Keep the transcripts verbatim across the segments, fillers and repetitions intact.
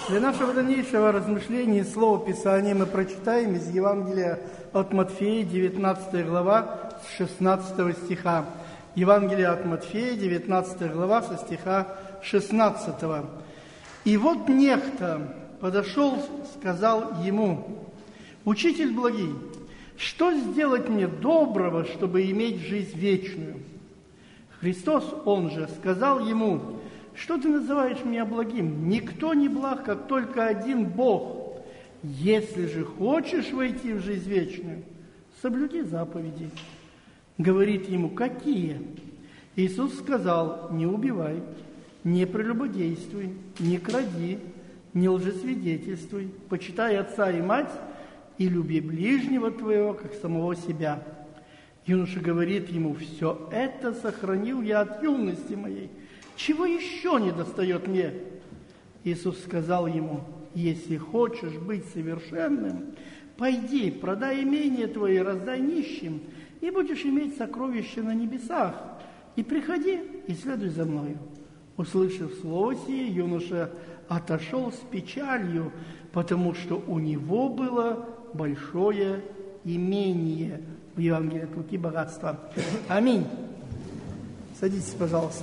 Для нашего дальнейшего размышления и слова Писания мы прочитаем из Евангелия от Матфея, девятнадцатая глава, с шестнадцатого стиха. Евангелие от Матфея, девятнадцатая глава, со стиха шестнадцатого. «И вот некто подошел, сказал ему: Учитель благий, что сделать мне доброго, чтобы иметь жизнь вечную? Христос, он же, сказал ему: Что ты называешь меня благим? Никто не благ, как только один Бог. Если же хочешь войти в жизнь вечную, соблюди заповеди». Говорит ему: «Какие?» Иисус сказал: «Не убивай, не прелюбодействуй, не кради, не лжесвидетельствуй, почитай отца и мать, и люби ближнего твоего, как самого себя». Юноша говорит ему: «Все это сохранил я от юности моей. Чего еще не достает мне?» Иисус сказал ему: «Если хочешь быть совершенным, пойди, продай имение твое, раздай нищим, и будешь иметь сокровища на небесах. И приходи, и следуй за мною». Услышав слово сие, юноша отошел с печалью, потому что у него было большое имение. В Евангелии от Луки богатство. Аминь. Садитесь, пожалуйста.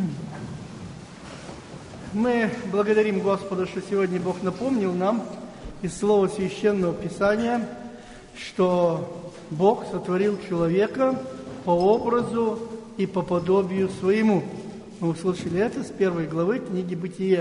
Мы благодарим Господа, что сегодня Бог напомнил нам из слова Священного Писания, что Бог сотворил человека по образу и по подобию своему. Мы услышали это с первой главы книги «Бытие».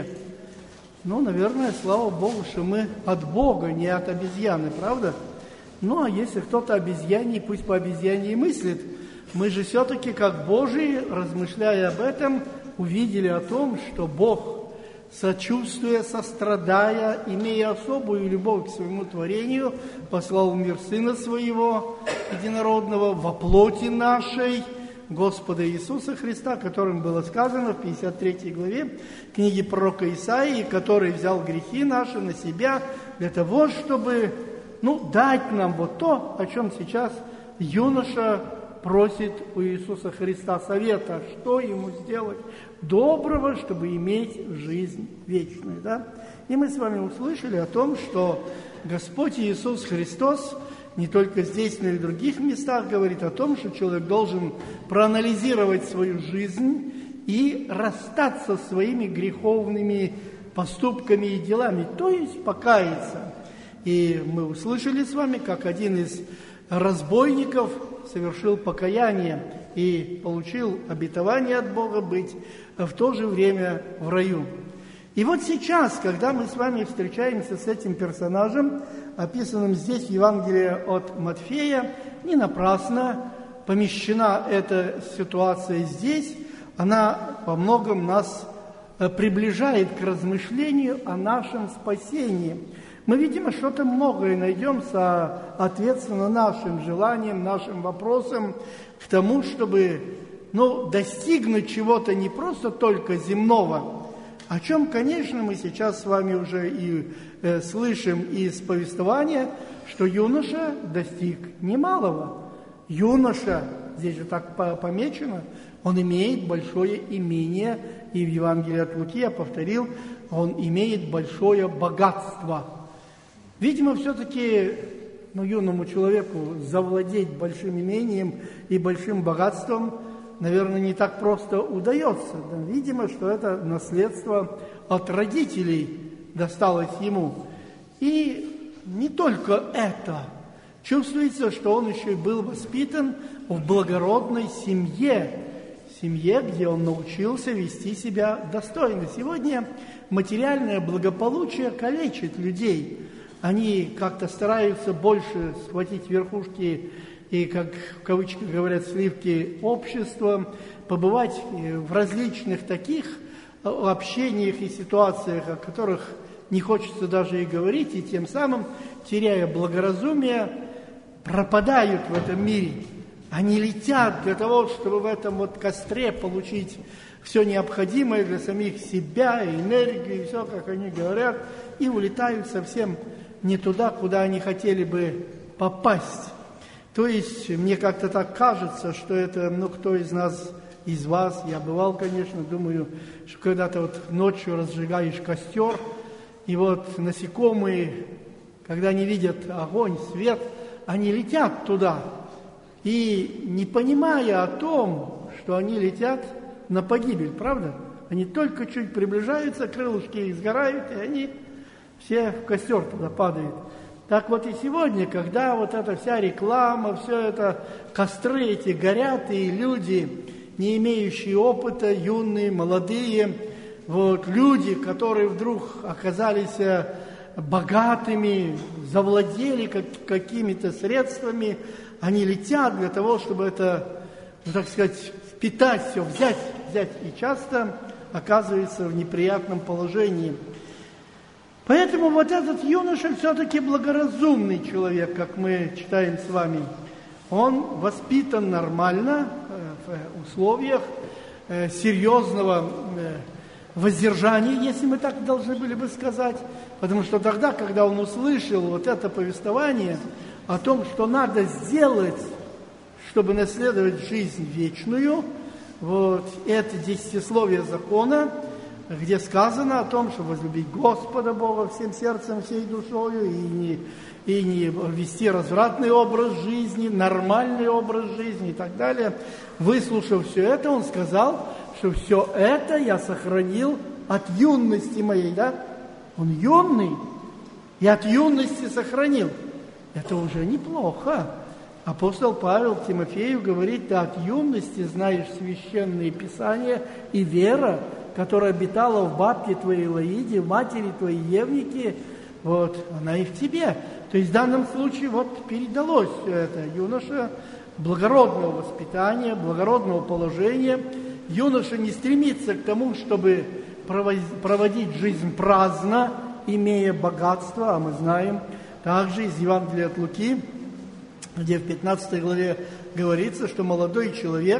Ну, наверное, слава Богу, что мы от Бога, не от обезьяны, правда? Ну, а если кто-то обезьяний, пусть по обезьяне и мыслит. Мы же все-таки, как Божии, размышляя об этом, увидели о том, что Бог, сочувствуя, сострадая, имея особую любовь к своему творению, послал в мир Сына Своего, Единородного, во плоти нашей, Господа Иисуса Христа, которым было сказано в пятьдесят третьей главе книги пророка Исаии, который взял грехи наши на себя для того, чтобы, ну, дать нам вот то, о чем сейчас юноша просит у Иисуса Христа совета, что ему сделать доброго, чтобы иметь жизнь вечную. Да? И мы с вами услышали о том, что Господь Иисус Христос не только здесь, но и в других местах говорит о том, что человек должен проанализировать свою жизнь и расстаться со своими греховными поступками и делами, то есть покаяться. И мы услышали с вами, как один из разбойников совершил покаяние и получил обетование от Бога быть в то же время в раю. И вот сейчас, когда мы с вами встречаемся с этим персонажем, описанным здесь в Евангелии от Матфея, не напрасно помещена эта ситуация здесь, она во многом нас приближает к размышлению о нашем спасении. Мы, видимо, что-то многое найдем соответственно нашим желаниям, нашим вопросам к тому, чтобы, ну, достигнуть чего-то не просто только земного, о чем, конечно, мы сейчас с вами уже и э, слышим из повествования, что юноша достиг немалого. Юноша, здесь же так помечено, он имеет большое имение, и в Евангелии от Луки, я повторил, он имеет большое богатство. Видимо, все-таки, ну, юному человеку завладеть большим имением и большим богатством, наверное, не так просто удается. Да, видимо, что это наследство от родителей досталось ему. И не только это. Чувствуется, что он еще и был воспитан в благородной семье, семье, где он научился вести себя достойно. Сегодня материальное благополучие калечит людей. Они как-то стараются больше схватить верхушки и, как в кавычках говорят, сливки общества, побывать в различных таких общениях и ситуациях, о которых не хочется даже и говорить, и тем самым, теряя благоразумие, пропадают в этом мире. Они летят для того, чтобы в этом вот костре получить все необходимое для самих себя, энергию, и все, как они говорят, и улетают совсем не туда, куда они хотели бы попасть. То есть, мне как-то так кажется, что это, ну, кто из нас, из вас, я бывал, конечно, думаю, что когда-то вот ночью разжигаешь костер, И вот насекомые, когда они видят огонь, свет, они летят туда. И не понимая о том, что они летят на погибель, правда? Они только чуть приближаются, крылышки их сгорают, и они все в костер туда падают. Так вот и сегодня, когда вот эта вся реклама, все это, костры эти горят, и люди, не имеющие опыта, юные, молодые, вот, люди, которые вдруг оказались богатыми, завладели как, какими-то средствами, они летят для того, чтобы это, ну, так сказать, впитать все, взять, взять, и часто оказывается в неприятном положении. Поэтому вот этот юноша все-таки благоразумный человек, как мы читаем с вами. Он воспитан нормально, в условиях серьезного воздержания, если мы так должны были бы сказать. Потому что тогда, когда он услышал вот это повествование о том, что надо сделать, чтобы наследовать жизнь вечную, вот это десятисловие закона, где сказано о том, что возлюбить Господа Бога всем сердцем, всей душою, и не, и не вести развратный образ жизни, нормальный образ жизни и так далее. Выслушав все это, он сказал, что все это я сохранил от юности моей, да? Он юный, и от юности сохранил. Это уже неплохо. Апостол Павел Тимофею говорит: да, от юности знаешь священные писания, и вера, которая обитала в бабке твоей Лоиде, в матери твоей Евнике, вот, она и в тебе. То есть в данном случае вот передалось все это. Юноша благородного воспитания, благородного положения. Юноша не стремится к тому, чтобы проводить жизнь праздно, имея богатство, а мы знаем также из Евангелия от Луки, где в пятнадцатой главе говорится, что молодой человек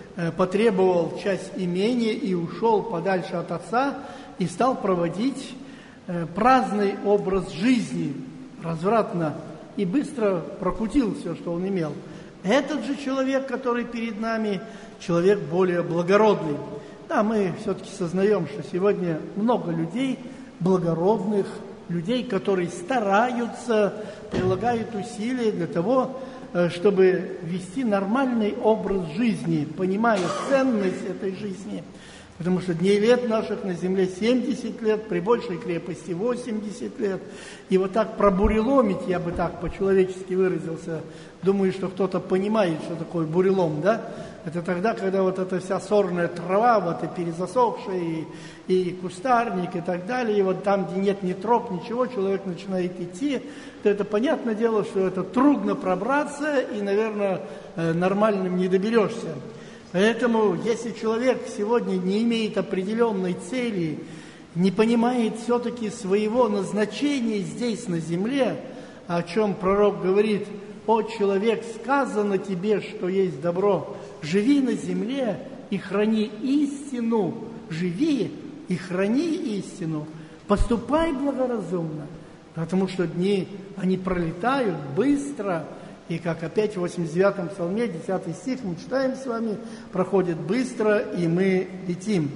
потребовал часть имения и ушел подальше от отца и стал проводить праздный образ жизни, развратно, и быстро прокутил все, что он имел. Этот же человек, который перед нами, человек более благородный. Да, мы все-таки сознаем, что сегодня много людей благородных, людей, которые стараются, прилагают усилия для того, чтобы вести нормальный образ жизни, понимая ценность этой жизни. Потому что дней лет наших на земле семьдесят лет, при большей крепости восемьдесят лет. И вот так пробуреломить, я бы так по-человечески выразился, думаю, что кто-то понимает, что такое бурелом, да? Это тогда, когда вот эта вся сорная трава, вот и перезасохшая, и, и кустарник, и так далее, и вот там, где нет ни троп, ничего, человек начинает идти, то это понятное дело, что это трудно пробраться, и, наверное, нормальным не доберешься. Поэтому, если человек сегодня не имеет определенной цели, не понимает все-таки своего назначения здесь, на земле, о чем пророк говорит: «О, человек, сказано тебе, что есть добро, живи на земле и храни истину, живи и храни истину, поступай благоразумно, потому что дни, они пролетают быстро». И как опять в восемьдесят девятом псалме, десятый стих, мы читаем с вами, проходит быстро, и мы летим.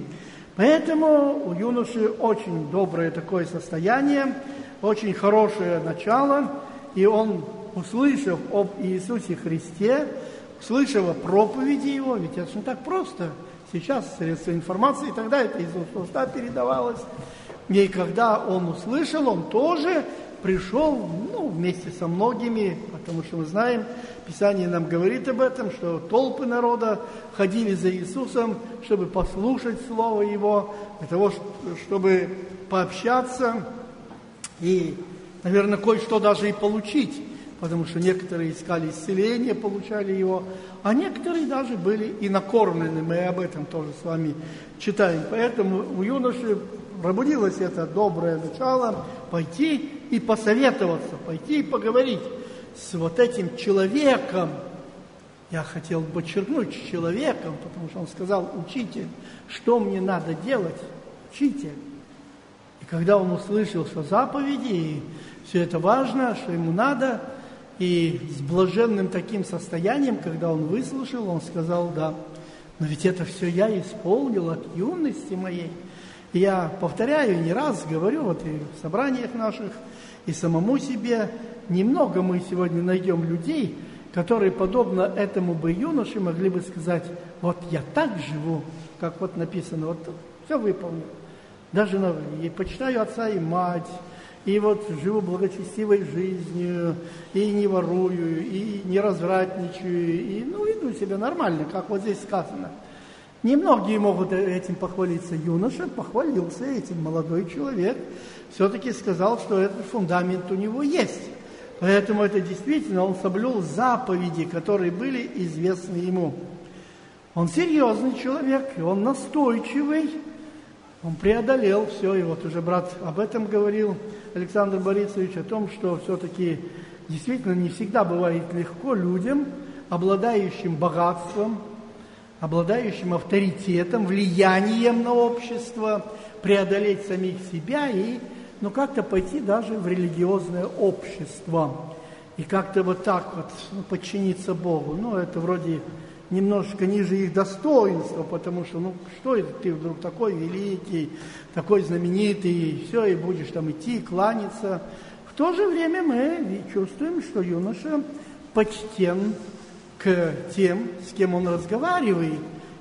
Поэтому у юноши очень доброе такое состояние, очень хорошее начало, и он, услышав об Иисусе Христе, услышав о проповеди Его, ведь это же не так просто. Сейчас средства информации, и тогда это из уст в уста передавалось. И когда он услышал, он тоже пришел, ну, вместе со многими, потому что мы знаем, Писание нам говорит об этом, что толпы народа ходили за Иисусом, чтобы послушать Слово Его, для того, чтобы пообщаться и, наверное, кое-что даже и получить, потому что некоторые искали исцеление, получали его, а некоторые даже были и накормлены, мы об этом тоже с вами читаем. Поэтому у юноши пробудилось это доброе начало пойти и посоветоваться, пойти и поговорить с вот этим человеком. Я хотел подчеркнуть, с человеком, потому что он сказал: учитель, что мне надо делать? Учитель. И когда он услышал, что заповеди, и все это важно, что ему надо, и с блаженным таким состоянием, когда он выслушал, он сказал: да, но ведь это все я исполнил от юности моей. И я повторяю, не раз говорю, вот и в собраниях наших, и самому себе, немного мы сегодня найдем людей, которые, подобно этому бы юноше, могли бы сказать: вот я так живу, как вот написано, вот все выполнил. Даже на, и почитаю отца и мать, и вот живу благочестивой жизнью, и не ворую, и не развратничаю, и ну, веду себя нормально, как вот здесь сказано. Немногие могут этим похвалиться. Юноша похвалился этим, молодой человек все-таки сказал, что этот фундамент у него есть. Поэтому это действительно, он соблюл заповеди, которые были известны ему. Он серьезный человек, и он настойчивый, он преодолел все. И вот уже брат об этом говорил, Александр Борисович, о том, что все-таки действительно не всегда бывает легко людям, обладающим богатством, обладающим авторитетом, влиянием на общество, преодолеть самих себя и ну, как-то пойти даже в религиозное общество. И как-то вот так вот ну, подчиниться Богу. Ну, это вроде немножко ниже их достоинства, потому что, ну, что это ты вдруг такой великий, такой знаменитый, и все, и будешь там идти, кланяться. В то же время мы чувствуем, что юноша почтен к тем, с кем он разговаривает.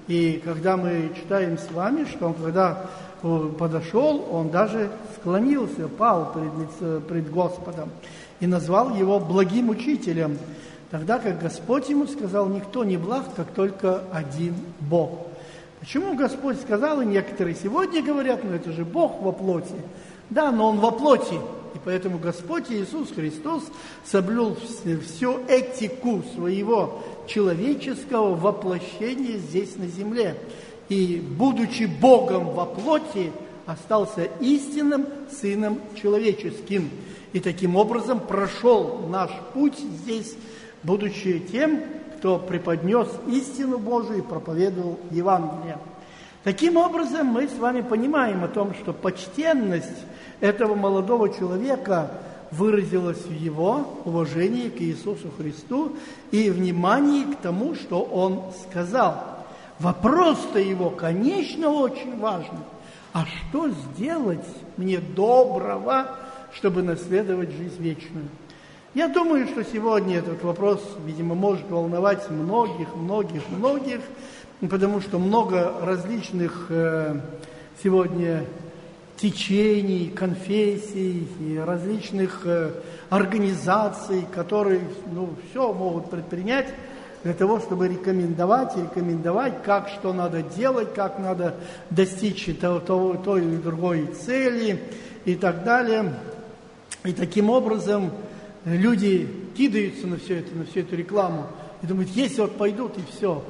И когда мы читаем с вами, что он, когда подошел, он даже склонился, пал пред, пред Господом и назвал его благим учителем. Тогда как Господь ему сказал: никто не благ, как только один Бог. Почему Господь сказал, и некоторые сегодня говорят: ну это же Бог во плоти. Да, но Он во плоти. И поэтому Господь Иисус Христос соблюл всю этику своего человеческого воплощения здесь на земле. И, будучи Богом во плоти, остался истинным Сыном Человеческим. И таким образом прошел наш путь здесь, будучи тем, кто преподнес истину Божию и проповедовал Евангелие. Таким образом, мы с вами понимаем о том, что почтенность этого молодого человека выразилась в его уважении к Иисусу Христу и внимании к тому, что Он сказал. Вопрос-то его, конечно, очень важный. А что сделать мне доброго, чтобы наследовать жизнь вечную? Я думаю, что сегодня этот вопрос, видимо, может волновать многих, многих, многих, потому что много различных э, сегодня течений, конфессий, и различных э, организаций, которые ну, все могут предпринять для того, чтобы рекомендовать и рекомендовать, как что надо делать, как надо достичь того, того, той или другой цели и так далее. И таким образом люди кидаются на все это, на всю эту рекламу и думают: если вот пойдут и все.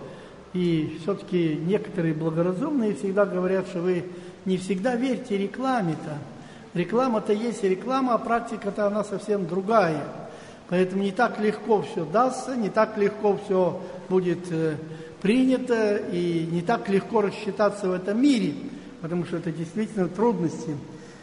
И все-таки некоторые благоразумные всегда говорят, что вы не всегда верьте рекламе-то. Реклама-то есть реклама, а практика-то она совсем другая. Поэтому не так легко все дастся, не так легко все будет э, принято, и не так легко рассчитаться в этом мире, потому что это действительно трудности.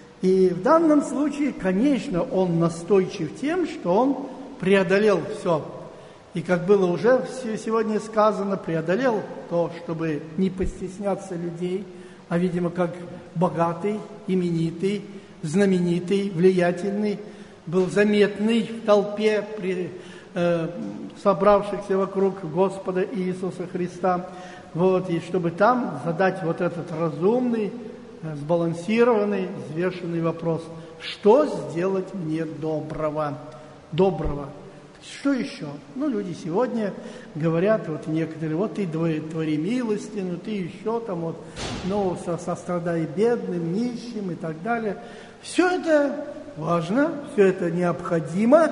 И в данном случае, конечно, он настойчив тем, что он преодолел все. И как было уже сегодня сказано, преодолел то, чтобы не постесняться людей, а, видимо, как богатый, именитый, знаменитый, влиятельный, был заметный в толпе при, э, собравшихся вокруг Господа Иисуса Христа. Вот, и чтобы там задать вот этот разумный, э, сбалансированный, взвешенный вопрос: что сделать мне доброго? Доброго. Что еще? Ну, люди сегодня говорят, вот некоторые: вот ты твори милости, ну ты еще там вот, ну, сострадай бедным, нищим и так далее. Все это важно, все это необходимо,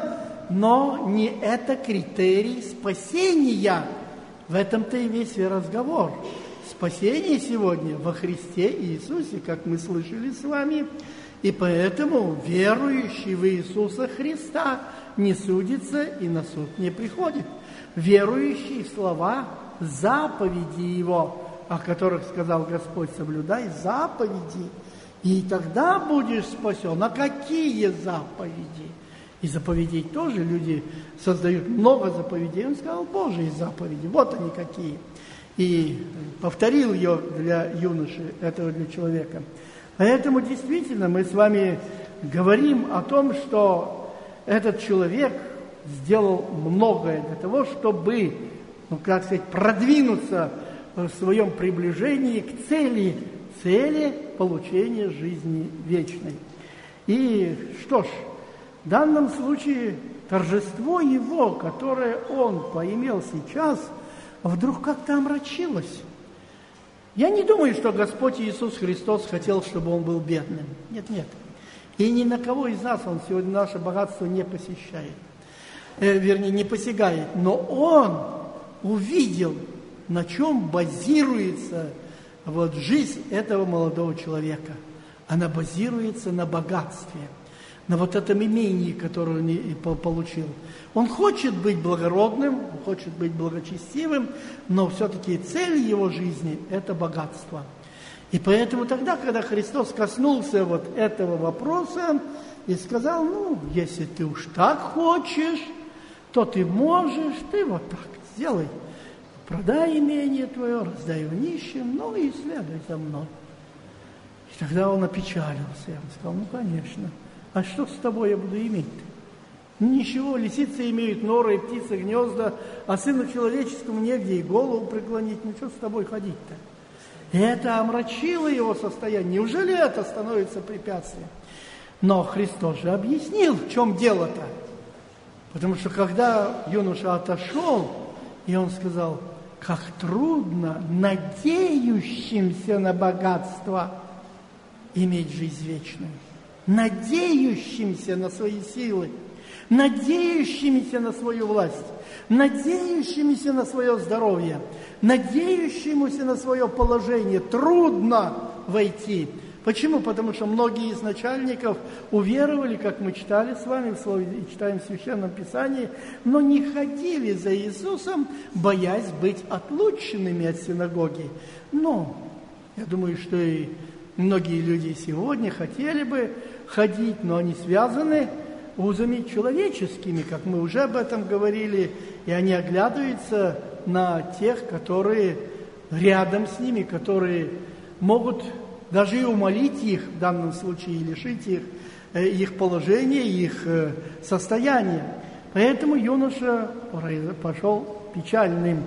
но не это критерий спасения. В этом-то и весь разговор. Спасение сегодня во Христе Иисусе, как мы слышали с вами, и поэтому верующий в Иисуса Христа не судится и на суд не приходит. Верующий в слова заповеди Его, о которых сказал Господь: соблюдай заповеди, и тогда будешь спасен. А какие заповеди? И заповедей тоже люди создают много заповедей. Он сказал: Божьи заповеди, вот они какие. И повторил ее для юноши, этого для человека. Поэтому действительно мы с вами говорим о том, что этот человек сделал многое для того, чтобы, ну, как сказать, продвинуться в своем приближении к цели, цели получения жизни вечной. И что ж, в данном случае торжество его, которое он поимел сейчас, вдруг как-то омрачилось. Я не думаю, что Господь Иисус Христос хотел, чтобы он был бедным. Нет, нет. И ни на кого из нас он сегодня наше богатство не посещает. Э, вернее, не посягает. Но он увидел, на чем базируется вот жизнь этого молодого человека. Она базируется на богатстве, на вот этом имении, которое он получил. Он хочет быть благородным, он хочет быть благочестивым, но все-таки цель его жизни – это богатство. И поэтому тогда, когда Христос коснулся вот этого вопроса и сказал, ну, если ты уж так хочешь, то ты можешь, ты вот так сделай. Продай имение твое, раздай его нищим, ну и следуй за мной. И тогда он опечалился. Он сказал, ну, конечно, а что с тобой я буду иметь-то? Ничего, лисицы имеют норы и птицы гнезда, а сыну человеческому негде и голову преклонить. Ну, что с тобой ходить-то? И это омрачило его состояние. Неужели это становится препятствием? Но Христос же объяснил, в чем дело-то. Потому что когда юноша отошел, и он сказал, как трудно надеющимся на богатство иметь жизнь вечную, надеющимся на свои силы, надеющимися на свою власть, надеющимися на свое здоровье, надеющимся на свое положение трудно войти. Почему? Потому что многие из начальников уверовали, как мы читали с вами в слове, читаем в Священном Писании, но не ходили за Иисусом, боясь быть отлученными от синагоги. Но я думаю, что и многие люди сегодня хотели бы ходить, но они связаны узами человеческими, как мы уже об этом говорили, и они оглядываются на тех, которые рядом с ними, которые могут даже и умолить их, в данном случае, и лишить их, их положения, их состояния. Поэтому юноша пошел печальным.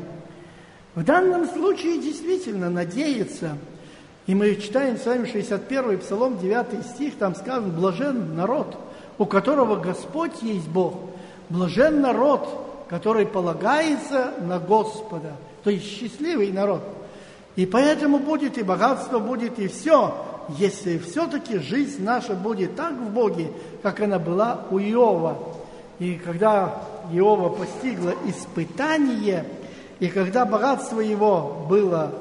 В данном случае действительно надеяться. И мы читаем с вами шестьдесят первый Псалом, девятый стих, там сказано, блажен народ, у которого Господь есть Бог. Блажен народ, который полагается на Господа. То есть счастливый народ. И поэтому будет и богатство, будет и все, если все-таки жизнь наша будет так в Боге, как она была у Иова. И когда Иова постигло испытание, и когда богатство его было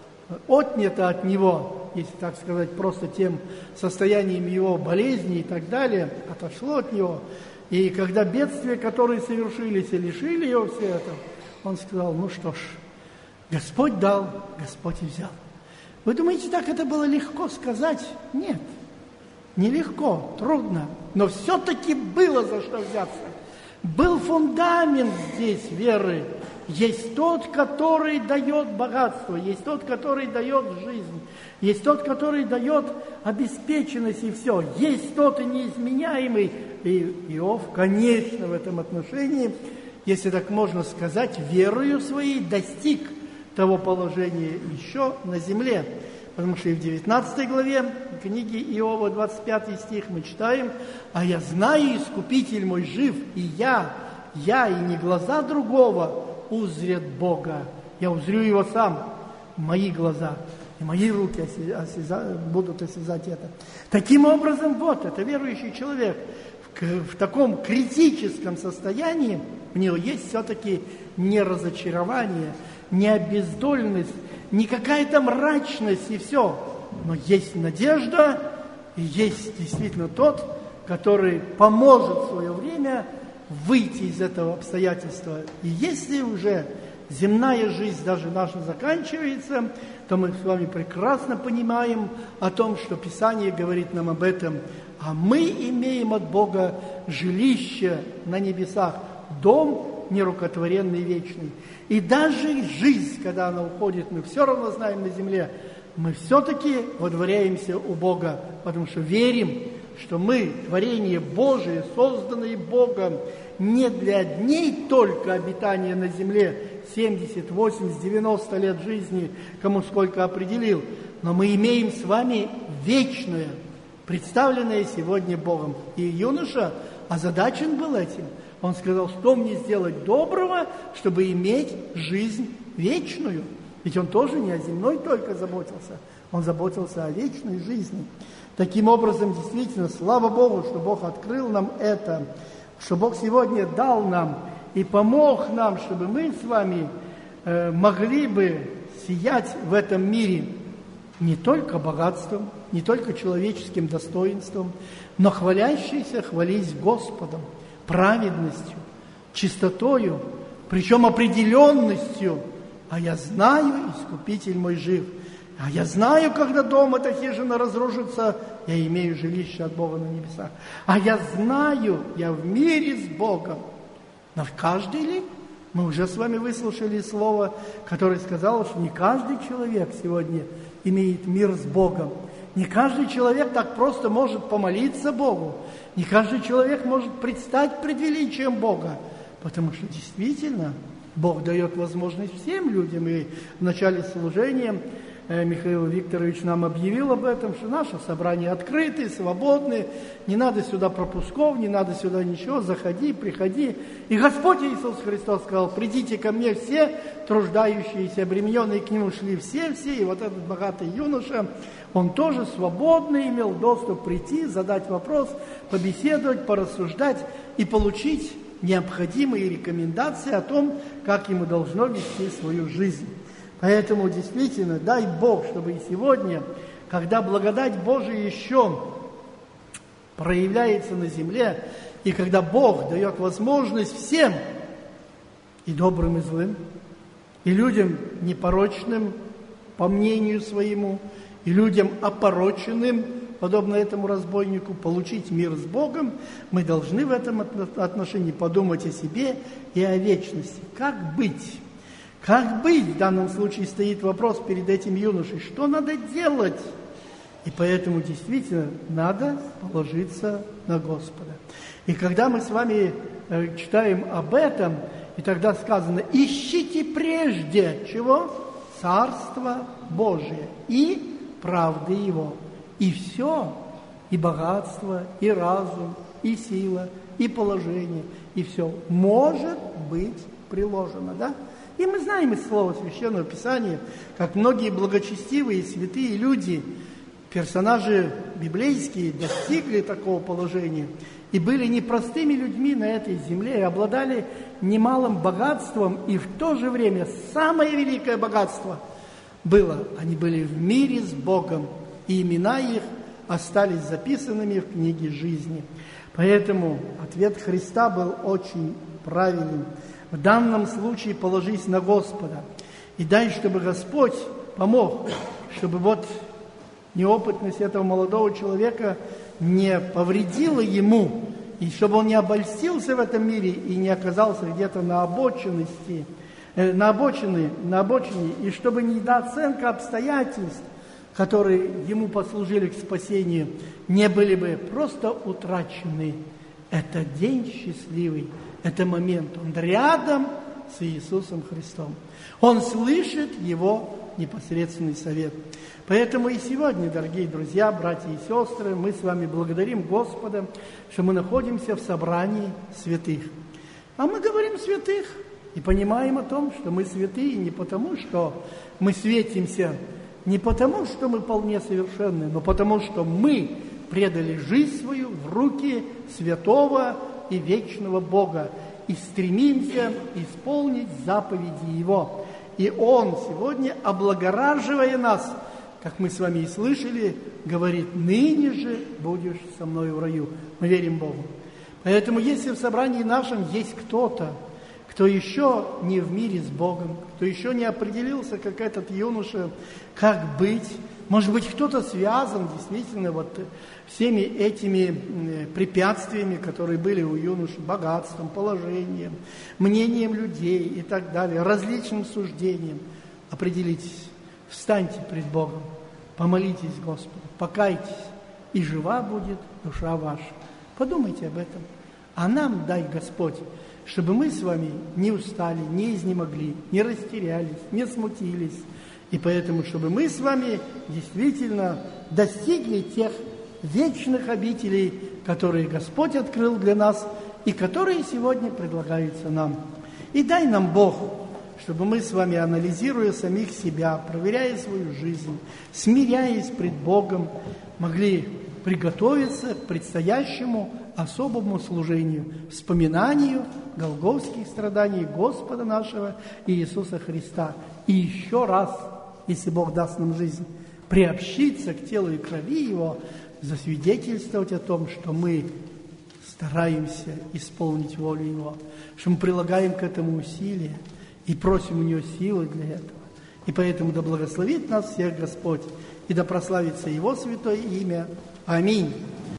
отнято от него, если так сказать, просто тем состоянием его болезни и так далее, отошло от него, и когда бедствия, которые совершились, и лишили его все это, он сказал, ну что ж, Господь дал, Господь и взял. Вы думаете, так это было легко сказать? Нет, нелегко, трудно, но все-таки было за что взяться. Был фундамент здесь веры. Есть тот, который дает богатство, есть тот, который дает жизнь, есть тот, который дает обеспеченность и все. Есть тот и неизменяемый. И Иов, конечно, в этом отношении, если так можно сказать, верою своей достиг того положения еще на земле. Потому что и в девятнадцатой главе книги Иова, двадцать пятый стих, мы читаем, «А я знаю, Искупитель мой жив, и я, я, и не глаза другого узрят Бога. Я узрю Его сам, мои глаза, и мои руки осяза, будут осязать это». Таким образом, вот, это верующий человек в, в таком критическом состоянии, у него есть все-таки не разочарование, не обездоленность, не какая-то мрачность и все. Но есть надежда, и есть действительно тот, который поможет в свое время выйти из этого обстоятельства. И если уже земная жизнь даже наша заканчивается, то мы с вами прекрасно понимаем о том, что Писание говорит нам об этом. А мы имеем от Бога жилище на небесах, дом нерукотворенный вечный. И даже жизнь, когда она уходит, мы все равно знаем на земле, мы все-таки водворяемся у Бога, потому что верим, что мы, творение Божие, созданное Богом, не для дней только обитания на земле, семьдесят, восемьдесят, девяносто лет жизни, кому сколько определил, но мы имеем с вами вечное, представленное сегодня Богом. И юноша озадачен был этим. Он сказал, что мне сделать доброго, чтобы иметь жизнь вечную? Ведь он тоже не о земной только заботился, он заботился о вечной жизни. Таким образом, действительно, слава Богу, что Бог открыл нам это, что Бог сегодня дал нам и помог нам, чтобы мы с вами э, могли бы сиять в этом мире не только богатством, не только человеческим достоинством, но хвалящийся хвались Господом, праведностью, чистотою, причем определенностью. А я знаю, Искупитель мой жив. А я знаю, когда дом эта хижина разрушится, я имею жилище от Бога на небесах. А я знаю, я в мире с Богом. Но каждый ли? Мы уже с вами выслушали слово, которое сказало, что не каждый человек сегодня имеет мир с Богом. Не каждый человек так просто может помолиться Богу. Не каждый человек может предстать пред величием Бога. Потому что действительно Бог дает возможность всем людям. И в начале служения Михаил Викторович нам объявил об этом, что наше собрание открытые, свободные, не надо сюда пропусков, не надо сюда ничего, заходи, приходи. И Господь Иисус Христос сказал, придите ко мне все, труждающиеся, обремененные, к Нему шли все-все, и вот этот богатый юноша, он тоже свободно имел доступ прийти, задать вопрос, побеседовать, порассуждать и получить необходимые рекомендации о том, как ему должно вести свою жизнь. Поэтому действительно, дай Бог, чтобы и сегодня, когда благодать Божия еще проявляется на земле, и когда Бог дает возможность всем, и добрым, и злым, и людям непорочным, по мнению своему, и людям опороченным, подобно этому разбойнику, получить мир с Богом, мы должны в этом отношении подумать о себе и о вечности. Как быть? Как быть? В данном случае стоит вопрос перед этим юношей. Что надо делать? И поэтому действительно надо положиться на Господа. И когда мы с вами э, читаем об этом, и тогда сказано, ищите прежде чего? Царство Божие и правды Его. И все, и богатство, и разум, и сила, и положение, и все может быть приложено, да? И мы знаем из слова Священного Писания, как многие благочестивые святые люди, персонажи библейские, достигли такого положения и были непростыми людьми на этой земле, и обладали немалым богатством, и в то же время самое великое богатство было, они были в мире с Богом, и имена их остались записанными в книге жизни. Поэтому ответ Христа был очень правильным. В данном случае положись на Господа и дай, чтобы Господь помог, чтобы вот неопытность этого молодого человека не повредила ему, и чтобы он не обольстился в этом мире и не оказался где-то на обочинности, э, на обочине, на обочине, и чтобы недооценка обстоятельств, которые ему послужили к спасению, не были бы просто утрачены. Это день счастливый. Это момент. Он рядом с Иисусом Христом. Он слышит Его непосредственный совет. Поэтому и сегодня, дорогие друзья, братья и сестры, мы с вами благодарим Господа, что мы находимся в собрании святых. А мы говорим святых и понимаем о том, что мы святые не потому, что мы светимся, не потому, что мы вполне совершенны, но потому, что мы предали жизнь свою в руки святого и вечного Бога и стремимся исполнить заповеди Его. И Он сегодня, облагораживая нас, как мы с вами и слышали, говорит, ныне же будешь со мной в раю. Мы верим Богу. Поэтому если в собрании нашем есть кто-то, кто еще не в мире с Богом, кто еще не определился, как этот юноша, как быть, может быть, кто-то связан действительно вот всеми этими препятствиями, которые были у юноши, богатством, положением, мнением людей и так далее, различным суждением. Определитесь, встаньте пред Богом, помолитесь Господу, покайтесь, и жива будет душа ваша. Подумайте об этом. А нам дай Господь, чтобы мы с вами не устали, не изнемогли, не растерялись, не смутились. И поэтому, чтобы мы с вами действительно достигли тех вечных обителей, которые Господь открыл для нас и которые сегодня предлагаются нам. И дай нам Бог, чтобы мы с вами, анализируя самих себя, проверяя свою жизнь, смиряясь пред Богом, могли приготовиться к предстоящему особому служению, вспоминанию голгофских страданий Господа нашего Иисуса Христа. И еще раз, если Бог даст нам жизнь, приобщиться к телу и крови Его, засвидетельствовать о том, что мы стараемся исполнить волю Его, что мы прилагаем к этому усилия и просим у Него силы для этого. И поэтому да благословит нас всех Господь, и да прославится Его святое имя. Аминь.